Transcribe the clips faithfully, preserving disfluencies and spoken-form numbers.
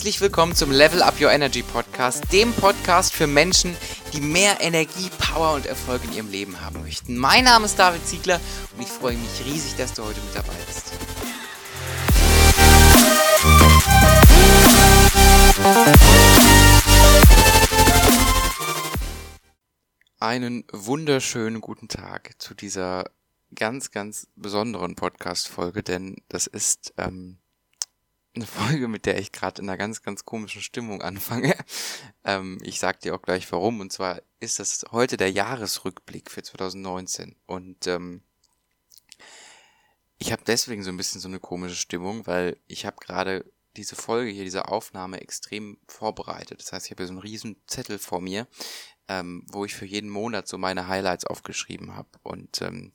Herzlich willkommen zum Level Up Your Energy Podcast, dem Podcast für Menschen, die mehr Energie, Power und Erfolg in ihrem Leben haben möchten. Mein Name ist David Ziegler und ich freue mich riesig, dass du heute mit dabei bist. Einen wunderschönen guten Tag zu dieser ganz, ganz besonderen Podcast-Folge, denn das ist ähm, eine Folge, mit der ich gerade in einer ganz, ganz komischen Stimmung anfange. ähm, ich sag dir auch gleich warum, und zwar ist das heute der Jahresrückblick für zwanzig neunzehn und ähm, ich habe deswegen so ein bisschen so eine komische Stimmung, weil ich habe gerade diese Folge hier, diese Aufnahme extrem vorbereitet. Das heißt, ich habe hier so einen riesen Zettel vor mir, ähm, wo ich für jeden Monat so meine Highlights aufgeschrieben habe. Und ähm,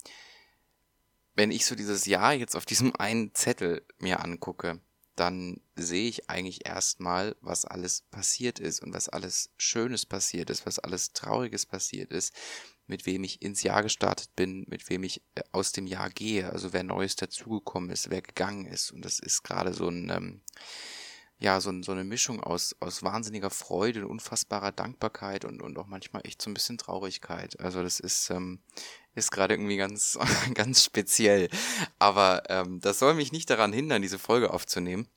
wenn ich so dieses Jahr jetzt auf diesem einen Zettel mir angucke, dann sehe ich eigentlich erstmal, was alles passiert ist und was alles Schönes passiert ist, was alles Trauriges passiert ist, mit wem ich ins Jahr gestartet bin, mit wem ich aus dem Jahr gehe, also wer Neues dazugekommen ist, wer gegangen ist. Und das ist gerade so ein, ähm, ja, so, ein, so eine Mischung aus, aus wahnsinniger Freude und unfassbarer Dankbarkeit und, und auch manchmal echt so ein bisschen Traurigkeit. Also das ist, ähm, ist gerade irgendwie ganz, ganz speziell. Aber ähm, das soll mich nicht daran hindern, diese Folge aufzunehmen.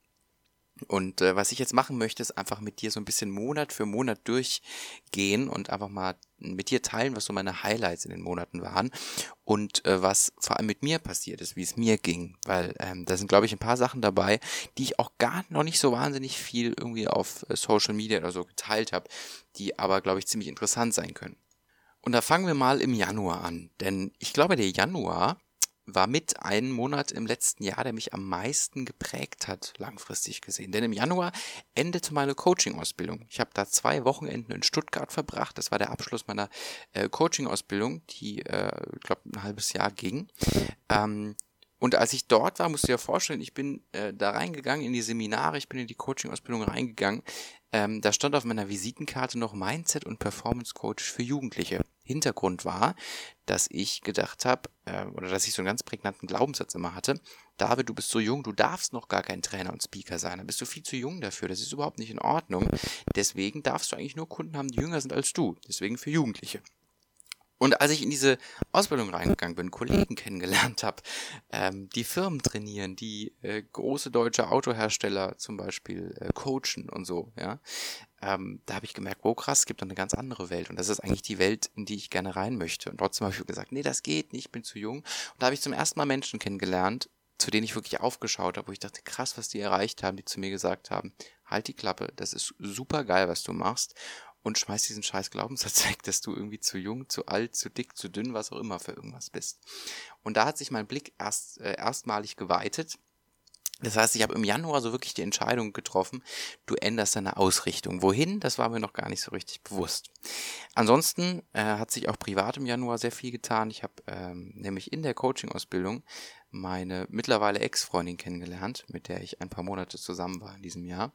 Und äh, was ich jetzt machen möchte, ist einfach mit dir so ein bisschen Monat für Monat durchgehen und einfach mal mit dir teilen, was so meine Highlights in den Monaten waren und äh, was vor allem mit mir passiert ist, wie es mir ging. Weil ähm, da sind, glaube ich, ein paar Sachen dabei, die ich auch gar noch nicht so wahnsinnig viel irgendwie auf äh, Social Media oder so geteilt habe, die aber, glaube ich, ziemlich interessant sein können. Und da fangen wir mal im Januar an, denn ich glaube, der Januar war mit einem Monat im letzten Jahr, der mich am meisten geprägt hat, langfristig gesehen. Denn im Januar endete meine Coaching-Ausbildung. Ich habe da zwei Wochenenden in Stuttgart verbracht. Das war der Abschluss meiner äh, Coaching-Ausbildung, die, äh, ich glaube, ein halbes Jahr ging. Ähm, und als ich dort war, musst du dir vorstellen, ich bin äh, da reingegangen in die Seminare, ich bin in die Coaching-Ausbildung reingegangen. Ähm, da stand auf meiner Visitenkarte noch Mindset und Performance Coach für Jugendliche. Hintergrund war, dass ich gedacht habe, äh, oder dass ich so einen ganz prägnanten Glaubenssatz immer hatte: David, du bist so jung, du darfst noch gar kein Trainer und Speaker sein, da bist du viel zu jung dafür, das ist überhaupt nicht in Ordnung. Deswegen darfst du eigentlich nur Kunden haben, die jünger sind als du, deswegen für Jugendliche. Und als ich in diese Ausbildung reingegangen bin, Kollegen kennengelernt habe, ähm, die Firmen trainieren, die äh, große deutsche Autohersteller zum Beispiel äh, coachen und so, ja, ähm, da habe ich gemerkt, wow, krass, es gibt noch eine ganz andere Welt und das ist eigentlich die Welt, in die ich gerne rein möchte. Und trotzdem habe ich gesagt, nee, das geht nicht, ich bin zu jung. Und da habe ich zum ersten Mal Menschen kennengelernt, zu denen ich wirklich aufgeschaut habe, wo ich dachte, krass, was die erreicht haben, die zu mir gesagt haben, halt die Klappe, das ist super geil, was du machst. Und schmeiß diesen scheiß Glaubenssatz weg, dass du irgendwie zu jung, zu alt, zu dick, zu dünn, was auch immer für irgendwas bist. Und da hat sich mein Blick erst äh, erstmalig geweitet. Das heißt, ich habe im Januar so wirklich die Entscheidung getroffen, du änderst deine Ausrichtung. Wohin? Das war mir noch gar nicht so richtig bewusst. Ansonsten äh, hat sich auch privat im Januar sehr viel getan. Ich habe ähm, nämlich in der Coaching-Ausbildung meine mittlerweile Ex-Freundin kennengelernt, mit der ich ein paar Monate zusammen war in diesem Jahr.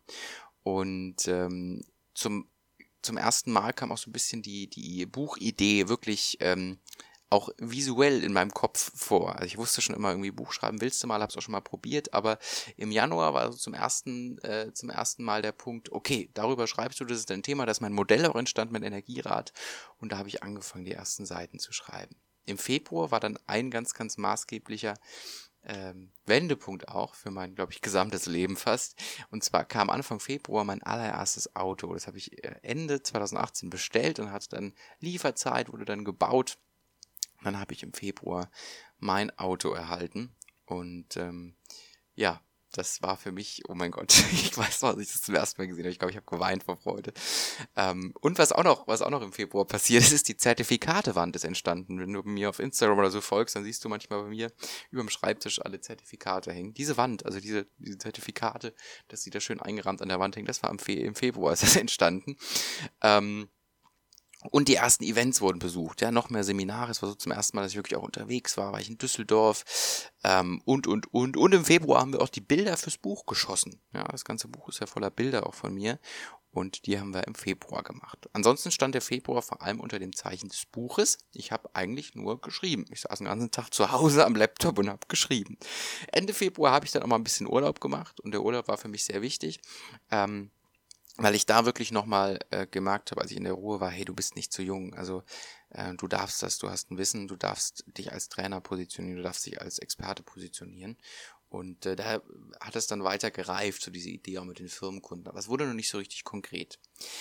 Und ähm, zum Zum ersten Mal kam auch so ein bisschen die die Buchidee wirklich ähm, auch visuell in meinem Kopf vor. Also ich wusste schon immer, irgendwie Buch schreiben willst du mal, hab's auch schon mal probiert, aber im Januar war so zum ersten äh, zum ersten Mal der Punkt, okay, darüber schreibst du, das ist dein Thema, da ist mein Modell auch entstanden, mein Energierad, und da habe ich angefangen, die ersten Seiten zu schreiben. Im Februar war dann ein ganz, ganz maßgeblicher Ähm, Wendepunkt auch für mein, glaube ich, gesamtes Leben fast. Und zwar kam Anfang Februar mein allererstes Auto. Das habe ich Ende zwanzig achtzehn bestellt und hatte dann Lieferzeit, wurde dann gebaut. Und dann habe ich im Februar mein Auto erhalten. Und ähm, ja, das war für mich, oh mein Gott, ich weiß noch, als ich das zum ersten Mal gesehen habe, ich glaube, ich habe geweint vor Freude. Ähm, und was auch noch, was auch noch im Februar passiert ist, ist die Zertifikatewand ist entstanden. Wenn du bei mir auf Instagram oder so folgst, dann siehst du manchmal bei mir über dem Schreibtisch alle Zertifikate hängen. Diese Wand, also diese, diese Zertifikate, dass die da schön eingerahmt an der Wand hängen, das war im, Fe- im Februar ist das entstanden. Ähm, Und die ersten Events wurden besucht, ja, noch mehr Seminare. Es war so zum ersten Mal, dass ich wirklich auch unterwegs war, war ich in Düsseldorf, ähm, und, und, und. Und im Februar haben wir auch die Bilder fürs Buch geschossen. Ja, das ganze Buch ist ja voller Bilder auch von mir. Und die haben wir im Februar gemacht. Ansonsten stand der Februar vor allem unter dem Zeichen des Buches. Ich habe eigentlich nur geschrieben. Ich saß den ganzen Tag zu Hause am Laptop und habe geschrieben. Ende Februar habe ich dann auch mal ein bisschen Urlaub gemacht und der Urlaub war für mich sehr wichtig. Ähm, weil ich da wirklich nochmal äh, gemerkt habe, als ich in der Ruhe war, hey, du bist nicht zu jung, also äh, du darfst das, du hast ein Wissen, du darfst dich als Trainer positionieren, du darfst dich als Experte positionieren. Und äh, da hat es dann weiter gereift, so diese Idee auch mit den Firmenkunden. Aber es wurde noch nicht so richtig konkret.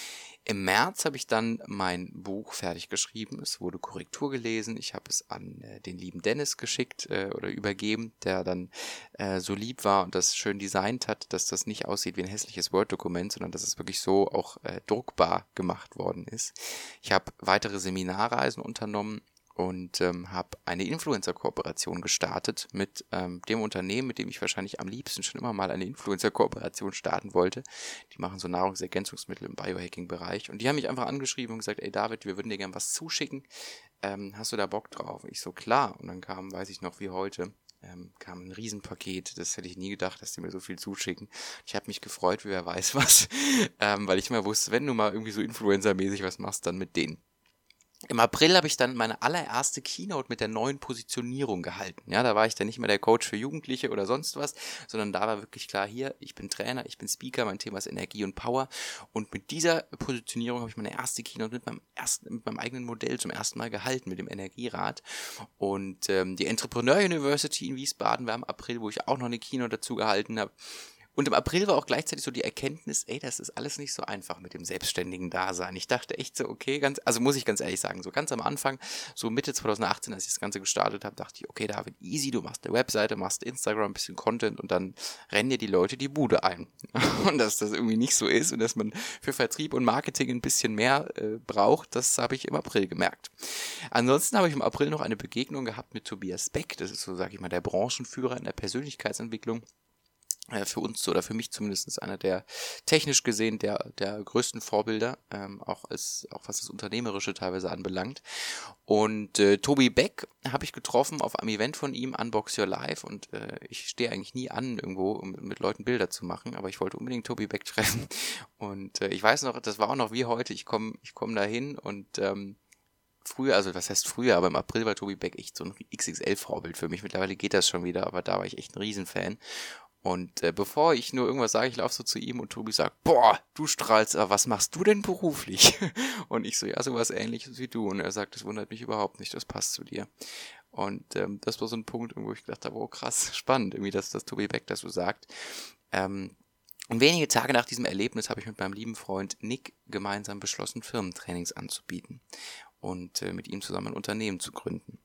Im März habe ich dann mein Buch fertig geschrieben. Es wurde Korrektur gelesen. Ich habe es an äh, den lieben Dennis geschickt äh, oder übergeben, der dann äh, so lieb war und das schön designt hat, dass das nicht aussieht wie ein hässliches Word-Dokument, sondern dass es wirklich so auch äh, druckbar gemacht worden ist. Ich habe weitere Seminarreisen unternommen und ähm, habe eine Influencer-Kooperation gestartet mit ähm, dem Unternehmen, mit dem ich wahrscheinlich am liebsten schon immer mal eine Influencer-Kooperation starten wollte. Die machen so Nahrungsergänzungsmittel im Biohacking-Bereich und die haben mich einfach angeschrieben und gesagt, ey David, wir würden dir gern was zuschicken, ähm, hast du da Bock drauf? Ich so, klar. Und dann kam, weiß ich noch wie heute, ähm, kam ein Riesenpaket, das hätte ich nie gedacht, dass die mir so viel zuschicken. Ich habe mich gefreut, wie wer weiß was, ähm, weil ich immer wusste, wenn du mal irgendwie so Influencer-mäßig was machst, dann mit denen. Im April habe ich dann meine allererste Keynote mit der neuen Positionierung gehalten. Ja, da war ich dann nicht mehr der Coach für Jugendliche oder sonst was, sondern da war wirklich klar, hier, ich bin Trainer, ich bin Speaker, mein Thema ist Energie und Power. Und mit dieser Positionierung habe ich meine erste Keynote mit meinem ersten, mit meinem eigenen Modell zum ersten Mal gehalten, mit dem Energierad. Und ähm, die Entrepreneur University in Wiesbaden war im April, wo ich auch noch eine Keynote dazu gehalten habe. Und im April war auch gleichzeitig so die Erkenntnis, ey, das ist alles nicht so einfach mit dem selbstständigen Dasein. Ich dachte echt so, okay, ganz, also muss ich ganz ehrlich sagen, so ganz am Anfang, so Mitte zwanzig achtzehn, als ich das Ganze gestartet habe, dachte ich, okay, David, easy, du machst eine Webseite, machst Instagram, ein bisschen Content und dann rennen dir die Leute die Bude ein. Und dass das irgendwie nicht so ist und dass man für Vertrieb und Marketing ein bisschen mehr äh, braucht, das habe ich im April gemerkt. Ansonsten habe ich im April noch eine Begegnung gehabt mit Tobias Beck, das ist so, sag ich mal, der Branchenführer in der Persönlichkeitsentwicklung. Für uns oder für mich zumindest einer der technisch gesehen der der größten Vorbilder, ähm, auch als auch was das Unternehmerische teilweise anbelangt. Und äh, Tobi Beck habe ich getroffen auf einem Event von ihm, Unbox Your Life. Und äh, ich stehe eigentlich nie an irgendwo, um mit Leuten Bilder zu machen, aber ich wollte unbedingt Tobi Beck treffen. Und äh, ich weiß noch, das war auch noch wie heute. Ich komme ich komme da hin und ähm, früher, also was heißt früher, aber im April war Tobi Beck echt so ein X X L-Vorbild für mich. Mittlerweile geht das schon wieder, aber da war ich echt ein Riesenfan. Und äh, bevor ich nur irgendwas sage, ich laufe so zu ihm und Tobi sagt, boah, du strahlst, aber was machst du denn beruflich? Und ich so, ja, sowas Ähnliches wie du. Und er sagt, das wundert mich überhaupt nicht, das passt zu dir. Und ähm, das war so ein Punkt, wo ich gedacht habe, oh krass, spannend, irgendwie, dass das Tobi Beck das so sagt. Ähm, und wenige Tage nach diesem Erlebnis habe ich mit meinem lieben Freund Nick gemeinsam beschlossen, Firmentrainings anzubieten und äh, mit ihm zusammen ein Unternehmen zu gründen.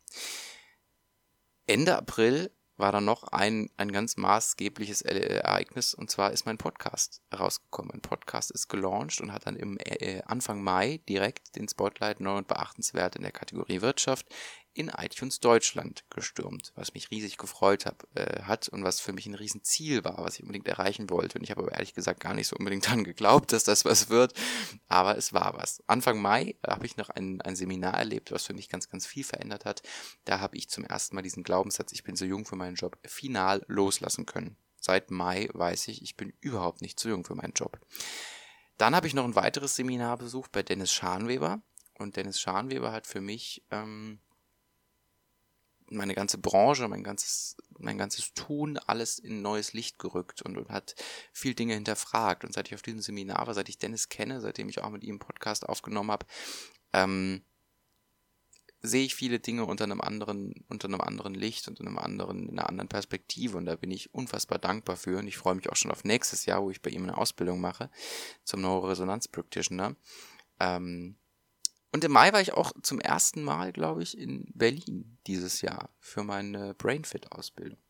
Ende April war dann noch ein, ein ganz maßgebliches Ereignis, und zwar ist mein Podcast rausgekommen. Mein Podcast ist gelauncht und hat dann im äh, Anfang Mai direkt den Spotlight neu und beachtenswert in der Kategorie Wirtschaft in iTunes Deutschland gestürmt, was mich riesig gefreut hab, äh, hat und was für mich ein Riesenziel war, was ich unbedingt erreichen wollte. Und ich habe aber ehrlich gesagt gar nicht so unbedingt dran geglaubt, dass das was wird, aber es war was. Anfang Mai habe ich noch ein, ein Seminar erlebt, was für mich ganz, ganz viel verändert hat. Da habe ich zum ersten Mal diesen Glaubenssatz, ich bin so jung für meinen Job, final loslassen können. Seit Mai weiß ich, ich bin überhaupt nicht zu jung für meinen Job. Dann habe ich noch ein weiteres Seminar besucht bei Dennis Scharnweber. Und Dennis Scharnweber hat für mich ähm, meine ganze Branche, mein ganzes, mein ganzes Tun, alles in neues Licht gerückt und, und hat viel Dinge hinterfragt. Und seit ich auf diesem Seminar war, seit ich Dennis kenne, seitdem ich auch mit ihm einen Podcast aufgenommen habe, ähm, sehe ich viele Dinge unter einem anderen, unter einem anderen Licht und in einem anderen, in einer anderen Perspektive. Und da bin ich unfassbar dankbar für. Und ich freue mich auch schon auf nächstes Jahr, wo ich bei ihm eine Ausbildung mache zum Neuroresonanz-Practitioner. Ähm, Und im Mai war ich auch zum ersten Mal, glaube ich, in Berlin dieses Jahr für meine BrainFit-Ausbildung.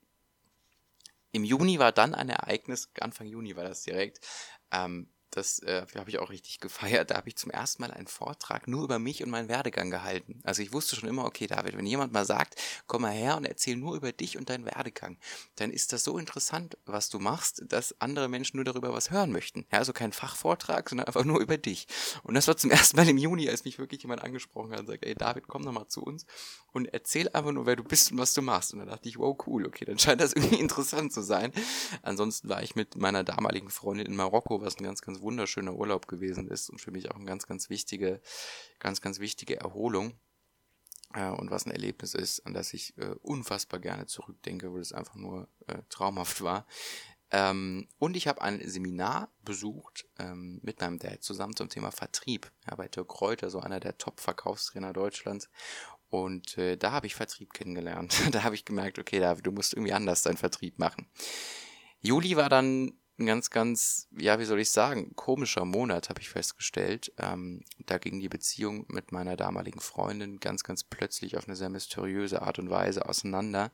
Im Juni war dann ein Ereignis, Anfang Juni war das direkt, ähm, das äh, habe ich auch richtig gefeiert. Da habe ich zum ersten Mal einen Vortrag nur über mich und meinen Werdegang gehalten. Also ich wusste schon immer, okay, David, wenn jemand mal sagt, komm mal her und erzähl nur über dich und deinen Werdegang, dann ist das so interessant, was du machst, dass andere Menschen nur darüber was hören möchten. Ja, also kein Fachvortrag, sondern einfach nur über dich. Und das war zum ersten Mal im Juni, als mich wirklich jemand angesprochen hat und sagt, ey David, komm doch mal zu uns und erzähl einfach nur, wer du bist und was du machst. Und dann dachte ich, wow, cool, okay, dann scheint das irgendwie interessant zu sein. Ansonsten war ich mit meiner damaligen Freundin in Marokko, was ein ganz, ganz wunderschöner Urlaub gewesen ist und für mich auch eine ganz, ganz wichtige, ganz, ganz wichtige Erholung. Äh, und was ein Erlebnis ist, an das ich äh, unfassbar gerne zurückdenke, weil es einfach nur äh, traumhaft war. Ähm, und ich habe ein Seminar besucht ähm, mit meinem Dad zusammen zum Thema Vertrieb. Ja, bei Dirk Kräuter, so einer der Top-Verkaufstrainer Deutschlands. Und äh, da habe ich Vertrieb kennengelernt. Da habe ich gemerkt, okay, David, du musst irgendwie anders deinen Vertrieb machen. Juli war dann ein ganz, ganz, ja, wie soll ich sagen, komischer Monat, habe ich festgestellt. Ähm, da ging die Beziehung mit meiner damaligen Freundin ganz, ganz plötzlich auf eine sehr mysteriöse Art und Weise auseinander.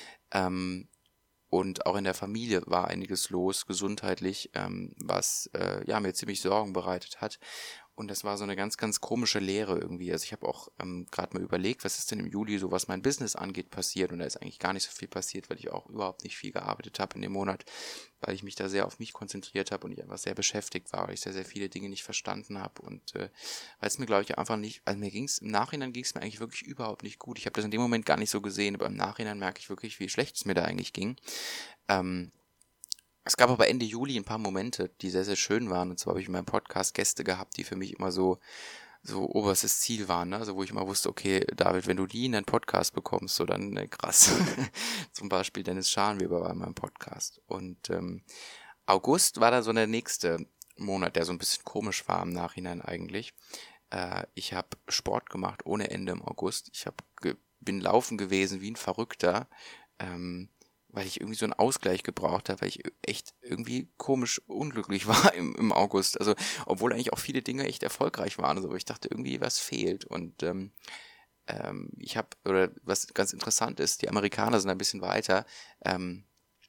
Ähm, und auch in der Familie war einiges los, gesundheitlich, ähm, was äh, ja mir ziemlich Sorgen bereitet hat. Und das war so eine ganz, ganz komische Leere irgendwie. Also ich habe auch ähm, gerade mal überlegt, was ist denn im Juli so, was mein Business angeht, passiert. Und da ist eigentlich gar nicht so viel passiert, weil ich auch überhaupt nicht viel gearbeitet habe in dem Monat, weil ich mich da sehr auf mich konzentriert habe und ich einfach sehr beschäftigt war, weil ich sehr, sehr viele Dinge nicht verstanden habe. Und äh, weil es mir, glaube ich, einfach nicht, also mir ging es, im Nachhinein ging es mir eigentlich wirklich überhaupt nicht gut. Ich habe das in dem Moment gar nicht so gesehen, aber im Nachhinein merke ich wirklich, wie schlecht es mir da eigentlich ging. Ähm, Es gab aber Ende Juli ein paar Momente, die sehr, sehr schön waren. Und zwar habe ich in meinem Podcast Gäste gehabt, die für mich immer so, so oberstes Ziel waren. Ne? Also wo ich immer wusste, okay, David, wenn du die in deinen Podcast bekommst, so dann äh, krass. Zum Beispiel Dennis Scharnweber war in meinem Podcast. Und ähm, August war da so der nächste Monat, der so ein bisschen komisch war im Nachhinein eigentlich. Äh, ich habe Sport gemacht ohne Ende im August. Ich hab ge- bin laufen gewesen wie ein Verrückter. Ähm, weil ich irgendwie so einen Ausgleich gebraucht habe, weil ich echt irgendwie komisch unglücklich war im, im August. Also, obwohl eigentlich auch viele Dinge echt erfolgreich waren. Also, ich dachte irgendwie, was fehlt. Und ähm, ähm, ich habe, oder was ganz interessant ist, die Amerikaner sind ein bisschen weiter. Ähm,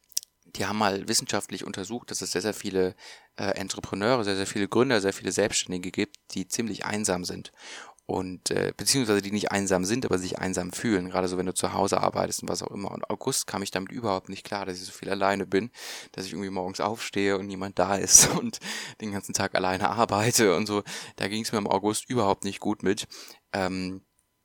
die haben mal wissenschaftlich untersucht, dass es sehr, sehr viele äh, Entrepreneure, sehr, sehr viele Gründer, sehr viele Selbstständige gibt, die ziemlich einsam sind. Und äh, beziehungsweise die nicht einsam sind, aber sich einsam fühlen, gerade so wenn du zu Hause arbeitest und was auch immer. Und August kam ich damit überhaupt nicht klar, dass ich so viel alleine bin, dass ich irgendwie morgens aufstehe und niemand da ist und den ganzen Tag alleine arbeite und so. Da ging es mir im August überhaupt nicht gut mit. Ähm,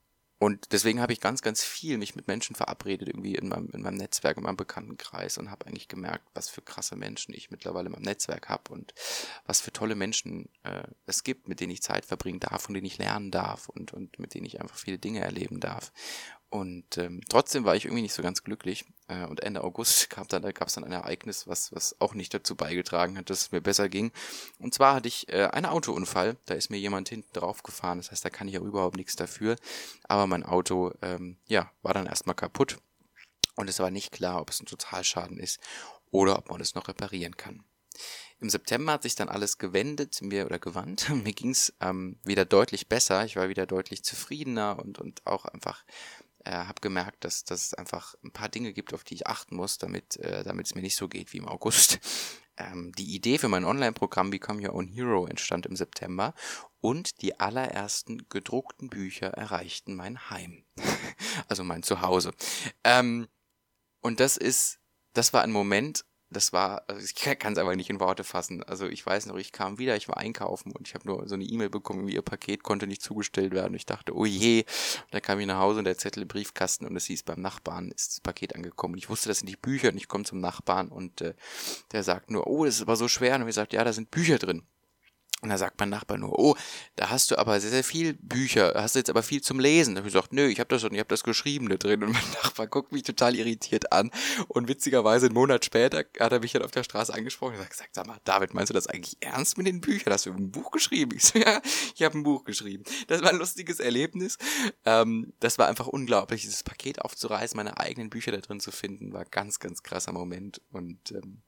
und deswegen habe ich ganz, ganz viel mich mit Menschen verabredet, irgendwie in meinem, in meinem Netzwerk, in meinem Bekanntenkreis und habe eigentlich gemerkt, was für krasse Menschen ich mittlerweile in meinem Netzwerk habe und was für tolle Menschen äh, es gibt, mit denen ich Zeit verbringen darf, von denen ich lernen darf und, und mit denen ich einfach viele Dinge erleben darf. Und ähm, trotzdem war ich irgendwie nicht so ganz glücklich. Äh, und Ende August gab dann, da gab es dann ein Ereignis, was, was auch nicht dazu beigetragen hat, dass es mir besser ging. Und zwar hatte ich äh, einen Autounfall. Da ist mir jemand hinten drauf gefahren. Das heißt, da kann ich auch überhaupt nichts dafür. Aber mein Auto, ähm, ja, war dann erstmal kaputt. Und es war nicht klar, ob es ein Totalschaden ist oder ob man es noch reparieren kann. Im September hat sich dann alles gewendet, mir oder gewandt. Mir ging es ähm, wieder deutlich besser. Ich war wieder deutlich zufriedener und, und auch einfach äh, habe gemerkt, dass, dass es einfach ein paar Dinge gibt, auf die ich achten muss, damit äh, damit es mir nicht so geht wie im August. Ähm, die Idee für mein Online-Programm Become Your Own Hero entstand im September und die allerersten gedruckten Bücher erreichten mein Heim, also mein Zuhause. Ähm, und das ist, das war ein Moment, das war, also ich kann es aber nicht in Worte fassen. Also ich weiß noch, ich kam wieder, ich war einkaufen und ich habe nur so eine E-Mail bekommen, wie ihr Paket konnte nicht zugestellt werden. Und ich dachte, oh je. Und dann kam ich nach Hause und der Zettel im Briefkasten und es hieß, beim Nachbarn ist das Paket angekommen. Und ich wusste, das sind die Bücher und ich komme zum Nachbarn und äh, der sagt nur, oh, das ist aber so schwer. Und ich gesagt, ja, da sind Bücher drin. Und da sagt mein Nachbar nur, oh, da hast du aber sehr, sehr viel Bücher, hast du jetzt aber viel zum Lesen. Da habe ich gesagt, nö, ich habe das schon, ich habe das Geschriebene drin. Und mein Nachbar guckt mich total irritiert an. Und witzigerweise einen Monat später hat er mich dann auf der Straße angesprochen und hat gesagt, sag mal, David, meinst du das eigentlich ernst mit den Büchern? Hast du ein Buch geschrieben? Ich so, ja, ich habe ein Buch geschrieben. Das war ein lustiges Erlebnis. Ähm, das war einfach unglaublich, dieses Paket aufzureißen, meine eigenen Bücher da drin zu finden, war ganz, ganz krasser Moment. Und ähm,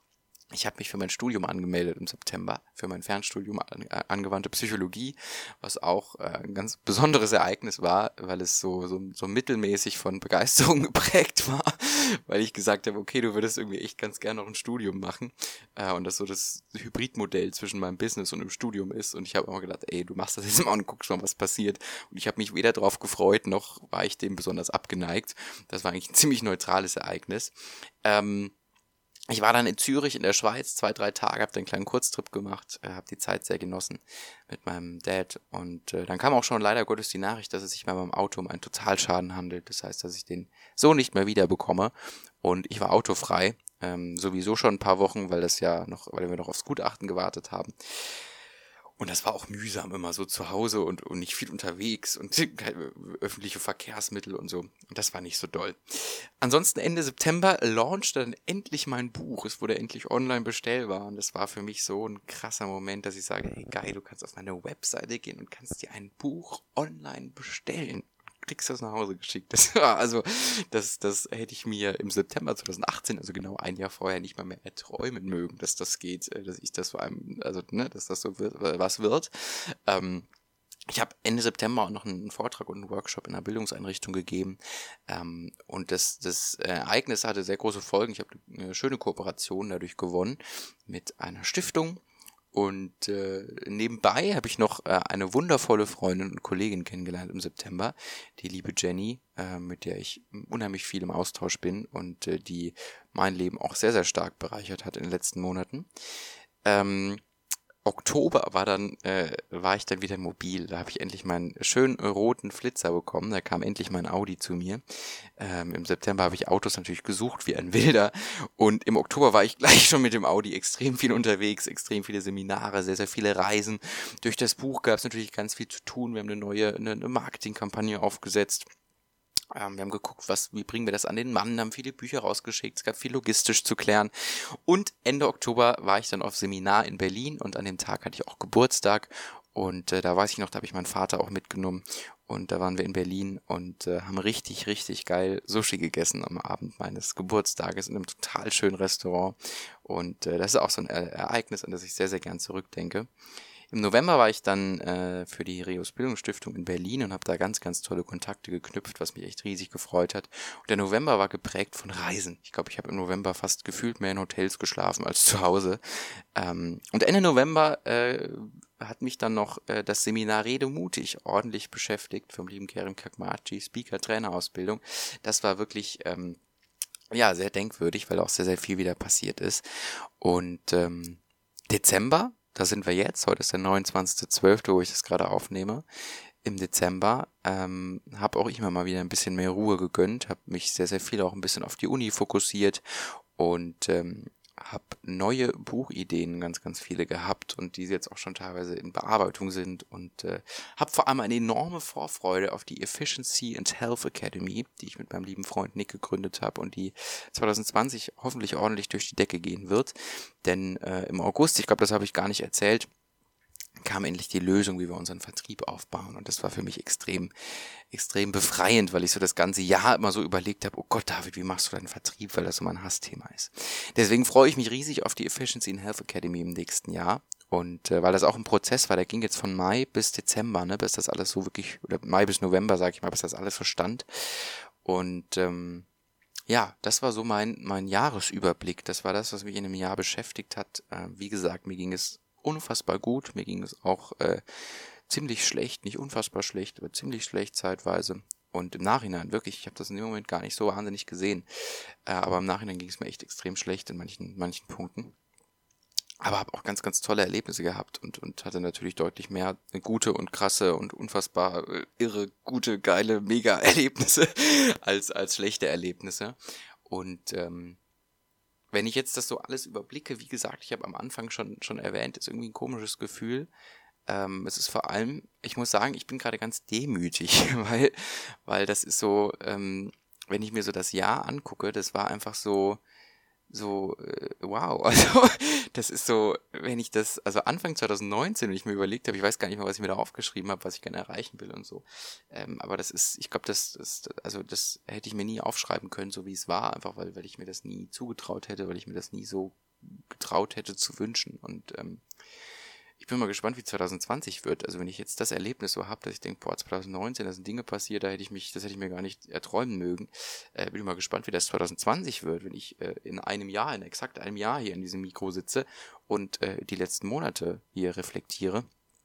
ich habe mich für mein Studium angemeldet im September, für mein Fernstudium an, äh, angewandte Psychologie, was auch äh, ein ganz besonderes Ereignis war, weil es so, so so mittelmäßig von Begeisterung geprägt war, weil ich gesagt habe, okay, du würdest irgendwie echt ganz gerne noch ein Studium machen äh, und das so das Hybridmodell zwischen meinem Business und dem Studium ist und ich habe immer gedacht, ey, du machst das jetzt mal und guckst mal, was passiert und ich habe mich weder drauf gefreut, noch war ich dem besonders abgeneigt. Das war eigentlich ein ziemlich neutrales Ereignis. Ähm, Ich war dann in Zürich in der Schweiz, zwei, drei Tage, habe einen kleinen Kurztrip gemacht, äh, habe die Zeit sehr genossen mit meinem Dad und äh, dann kam auch schon leider Gottes die Nachricht, dass es sich bei meinem Auto um einen Totalschaden handelt. Das heißt, dass ich den so nicht mehr wieder bekomme und ich war autofrei, ähm, sowieso schon ein paar Wochen, weil das ja noch, weil wir noch aufs Gutachten gewartet haben. Und das war auch mühsam immer so zu Hause und, und nicht viel unterwegs und keine öffentliche Verkehrsmittel und so. Und das war nicht so doll. Ansonsten Ende September launchte dann endlich mein Buch. Es wurde endlich online bestellbar und das war für mich so ein krasser Moment, dass ich sage, hey geil, du kannst auf meine Webseite gehen und kannst dir ein Buch online bestellen. Kriegst das nach Hause geschickt. Das war also, das, das hätte ich mir im September zwanzig achtzehn, also genau ein Jahr vorher, nicht mal mehr erträumen mögen, dass das geht, dass ich das vor allem, also, ne, dass das so wird, was wird. Ähm, ich habe Ende September auch noch einen Vortrag und einen Workshop in einer Bildungseinrichtung gegeben. Ähm, und das, das Ereignis hatte sehr große Folgen. Ich habe eine schöne Kooperation dadurch gewonnen mit einer Stiftung. Und äh, nebenbei habe ich noch äh, eine wundervolle Freundin und Kollegin kennengelernt im September, die liebe Jenny, äh, mit der ich unheimlich viel im Austausch bin und äh, die mein Leben auch sehr, sehr stark bereichert hat in den letzten Monaten. Ähm, Oktober war dann, äh, war ich dann wieder mobil. Da habe ich endlich meinen schönen roten Flitzer bekommen. Da kam endlich mein Audi zu mir. Ähm, Im September habe ich Autos natürlich gesucht wie ein Wilder. Und im Oktober war ich gleich schon mit dem Audi extrem viel unterwegs, extrem viele Seminare, sehr, sehr viele Reisen. Durch das Buch gab es natürlich ganz viel zu tun. Wir haben eine neue eine, eine Marketingkampagne aufgesetzt. Ähm, wir haben geguckt, was, wie bringen wir das an den Mann, haben viele Bücher rausgeschickt, es gab viel logistisch zu klären. Und Ende Oktober war ich dann auf Seminar in Berlin und an dem Tag hatte ich auch Geburtstag. Und äh, da weiß ich noch, da habe ich meinen Vater auch mitgenommen. Und da waren wir in Berlin und äh, haben richtig, richtig geil Sushi gegessen am Abend meines Geburtstages in einem total schönen Restaurant. Und äh, das ist auch so ein e- Ereignis, an das ich sehr, sehr gern zurückdenke. Im November war ich dann äh, für die Reus Bildungsstiftung in Berlin und habe da ganz, ganz tolle Kontakte geknüpft, was mich echt riesig gefreut hat. Und der November war geprägt von Reisen. Ich glaube, ich habe im November fast gefühlt mehr in Hotels geschlafen als zu Hause. Ähm, und Ende November äh, hat mich dann noch äh, das Seminar Rede mutig ordentlich beschäftigt vom lieben Kerem Kakmachi, Speaker-Trainer-Ausbildung. Das war wirklich ähm, ja sehr denkwürdig, weil auch sehr, sehr viel wieder passiert ist. Und ähm, Dezember, da sind wir jetzt, heute ist der neunundzwanzigster zwölfter, wo ich das gerade aufnehme, im Dezember, ähm, habe auch ich mir mal wieder ein bisschen mehr Ruhe gegönnt, habe mich sehr, sehr viel auch ein bisschen auf die Uni fokussiert und ähm, habe neue Buchideen, ganz, ganz viele gehabt und die jetzt auch schon teilweise in Bearbeitung sind und äh, habe vor allem eine enorme Vorfreude auf die Efficiency and Health Academy, die ich mit meinem lieben Freund Nick gegründet habe und die zwanzig zwanzig hoffentlich ordentlich durch die Decke gehen wird, denn äh, im August, ich glaube, das habe ich gar nicht erzählt, kam endlich die Lösung, wie wir unseren Vertrieb aufbauen und das war für mich extrem extrem befreiend, weil ich so das ganze Jahr immer so überlegt habe, oh Gott, David, wie machst du deinen Vertrieb, weil das so mein Hassthema ist. Deswegen freue ich mich riesig auf die Efficiency in Health Academy im nächsten Jahr und äh, weil das auch ein Prozess war, der ging jetzt von Mai bis Dezember, ne, bis das alles so wirklich, oder Mai bis November, sage ich mal, bis das alles so stand und ähm, ja, das war so mein, mein Jahresüberblick, das war das, was mich in einem Jahr beschäftigt hat. Äh, wie gesagt, mir ging es unfassbar gut, mir ging es auch äh, ziemlich schlecht, nicht unfassbar schlecht, aber ziemlich schlecht zeitweise. Und im Nachhinein, wirklich, ich habe das in dem Moment gar nicht so wahnsinnig gesehen. Äh, aber im Nachhinein ging es mir echt extrem schlecht in manchen, manchen Punkten. Aber habe auch ganz, ganz tolle Erlebnisse gehabt und, und hatte natürlich deutlich mehr gute und krasse und unfassbar äh, irre, gute, geile, mega Erlebnisse als, als schlechte Erlebnisse. Und ähm, wenn ich jetzt das so alles überblicke, wie gesagt, ich habe am Anfang schon, schon erwähnt, ist irgendwie ein komisches Gefühl. Ähm, es ist vor allem, ich muss sagen, ich bin gerade ganz demütig, weil, weil das ist so, ähm, wenn ich mir so das Jahr angucke, das war einfach so, so, äh, wow, also das ist so, wenn ich das, also Anfang zwanzig neunzehn, wenn ich mir überlegt habe, ich weiß gar nicht mehr, was ich mir da aufgeschrieben habe, was ich gerne erreichen will und so, ähm, aber das ist, ich glaube, das, das, also das hätte ich mir nie aufschreiben können, so wie es war, einfach weil, weil ich mir das nie zugetraut hätte, weil ich mir das nie so getraut hätte zu wünschen und ähm, ich bin mal gespannt, wie zwanzig zwanzig wird. Also wenn ich jetzt das Erlebnis so habe, dass ich denke, boah, zwanzig neunzehn, da sind Dinge passiert, da hätte ich mich, das hätte ich mir gar nicht erträumen mögen. Äh, bin ich mal gespannt, wie das zwanzig zwanzig wird, wenn ich äh, in einem Jahr, in exakt einem Jahr hier in diesem Mikro sitze und äh, die letzten Monate hier reflektiere.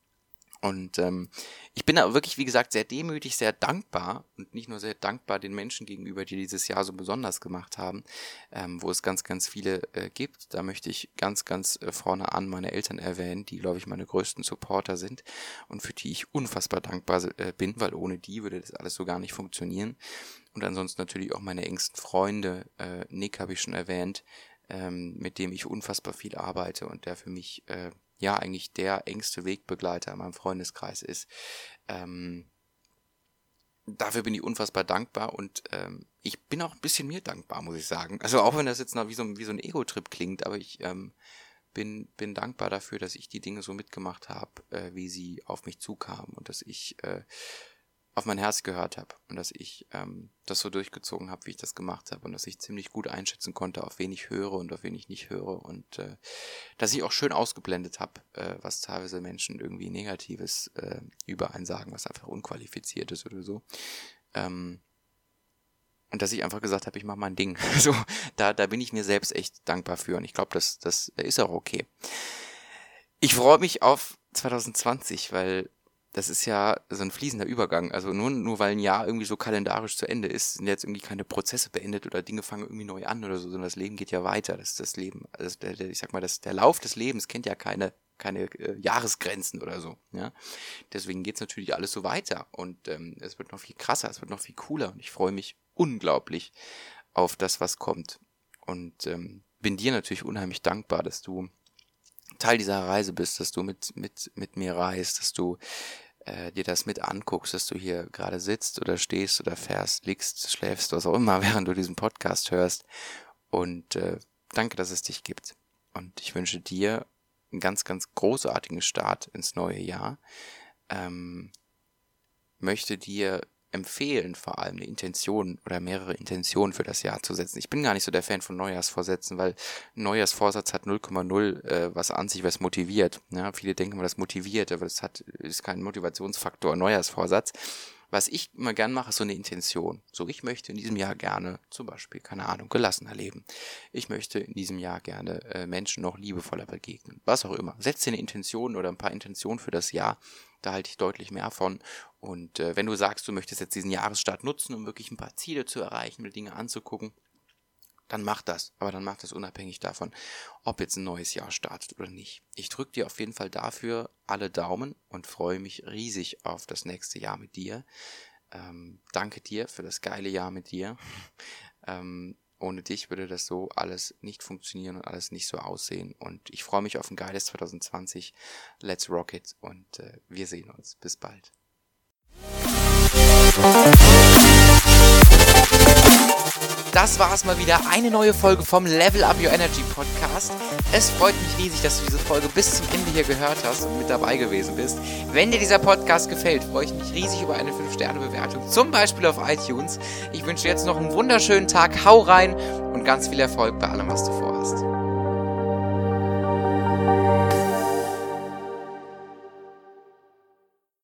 Und ähm, ich bin da wirklich, wie gesagt, sehr demütig, sehr dankbar und nicht nur sehr dankbar den Menschen gegenüber, die dieses Jahr so besonders gemacht haben, ähm, wo es ganz, ganz viele äh, gibt. Da möchte ich ganz, ganz äh, vorne an meine Eltern erwähnen, die, glaube ich, meine größten Supporter sind und für die ich unfassbar dankbar äh, bin, weil ohne die würde das alles so gar nicht funktionieren. Und ansonsten natürlich auch meine engsten Freunde. Äh, Nick habe ich schon erwähnt, ähm, mit dem ich unfassbar viel arbeite und der für mich äh, ja eigentlich der engste Wegbegleiter in meinem Freundeskreis ist. Ähm, dafür bin ich unfassbar dankbar und ähm, ich bin auch ein bisschen mir dankbar, muss ich sagen. Also auch wenn das jetzt noch wie so, wie so ein Ego-Trip klingt, aber ich ähm, bin, bin dankbar dafür, dass ich die Dinge so mitgemacht habe, äh, wie sie auf mich zukamen und dass ich äh, auf mein Herz gehört habe und dass ich ähm, das so durchgezogen habe, wie ich das gemacht habe und dass ich ziemlich gut einschätzen konnte, auf wen ich höre und auf wen ich nicht höre und äh, dass ich auch schön ausgeblendet habe, äh, was teilweise Menschen irgendwie Negatives äh, über einen sagen, was einfach unqualifiziert ist oder so. Ähm, und dass ich einfach gesagt habe, ich mache mein Ding. So, da, da bin ich mir selbst echt dankbar für und ich glaube, das, das ist auch okay. Ich freue mich auf zwanzig zwanzig, weil das ist ja so ein fließender Übergang. Also nur, nur weil ein Jahr irgendwie so kalendarisch zu Ende ist, sind jetzt irgendwie keine Prozesse beendet oder Dinge fangen irgendwie neu an oder so, sondern das Leben geht ja weiter. Das ist das Leben. Also der, der, ich sag mal, das, der Lauf des Lebens kennt ja keine, keine äh, Jahresgrenzen oder so. Ja? Deswegen geht's natürlich alles so weiter. Und ähm, es wird noch viel krasser, es wird noch viel cooler. Und ich freue mich unglaublich auf das, was kommt. Und ähm, bin dir natürlich unheimlich dankbar, dass du Teil dieser Reise bist, dass du mit, mit, mit mir reist, dass du äh, dir das mit anguckst, dass du hier gerade sitzt oder stehst oder fährst, liegst, schläfst, was auch immer, während du diesen Podcast hörst. Und äh, danke, dass es dich gibt. Und ich wünsche dir einen ganz, ganz großartigen Start ins neue Jahr. Ähm, möchte dir empfehlen, vor allem eine Intention oder mehrere Intentionen für das Jahr zu setzen. Ich bin gar nicht so der Fan von Neujahrsvorsätzen, weil ein Neujahrsvorsatz hat null Komma null äh, was an sich, was motiviert. Ja, viele denken immer, das motiviert, aber das hat, ist kein Motivationsfaktor, ein Neujahrsvorsatz. Was ich immer gern mache, ist so eine Intention. So, ich möchte in diesem Jahr gerne, zum Beispiel, keine Ahnung, gelassener leben. Ich möchte in diesem Jahr gerne äh, Menschen noch liebevoller begegnen. Was auch immer. Setz dir eine Intention oder ein paar Intentionen für das Jahr. Da halte ich deutlich mehr von. Und äh, wenn du sagst, du möchtest jetzt diesen Jahresstart nutzen, um wirklich ein paar Ziele zu erreichen, mir Dinge anzugucken, dann mach das. Aber dann mach das unabhängig davon, ob jetzt ein neues Jahr startet oder nicht. Ich drücke dir auf jeden Fall dafür alle Daumen und freue mich riesig auf das nächste Jahr mit dir. Ähm, danke dir für das geile Jahr mit dir. Ähm, ohne dich würde das so alles nicht funktionieren und alles nicht so aussehen. Und ich freue mich auf ein geiles zwanzig zwanzig. Let's rock it und äh, wir sehen uns. Bis bald. Das war es mal wieder, eine neue Folge vom Level Up Your Energy Podcast. Es freut mich riesig, dass du diese Folge bis zum Ende hier gehört hast und mit dabei gewesen bist. Wenn dir dieser Podcast gefällt, freue ich mich riesig über eine fünf Sterne Bewertung, zum Beispiel auf iTunes. Ich wünsche dir jetzt noch einen wunderschönen Tag, hau rein und ganz viel Erfolg bei allem, was du vorhast.